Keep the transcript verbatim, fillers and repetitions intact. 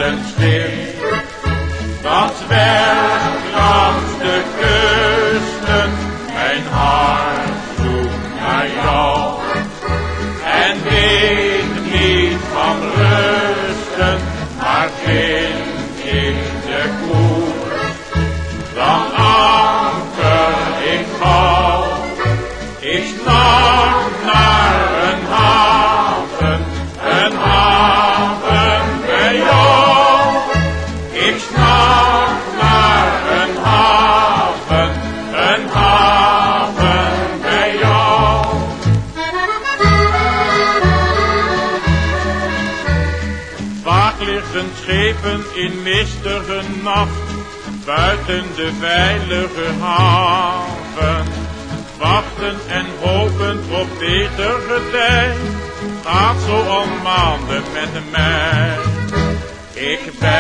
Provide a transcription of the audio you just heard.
een schip dat zwerft langs de kusten. Mijn hart zoekt naar jou en weet niet van rusten, maar vind ik de koers, dan anker ik gauw. Ik snak naar een haven, een haven bij jou. Ik snak naar een haven, een haven bij jou. Vaak liggen schepen in mistige nacht, buiten de veilige haven. Wachten en hopen op betere tijd, gaat zo al maanden met mij. Ik ben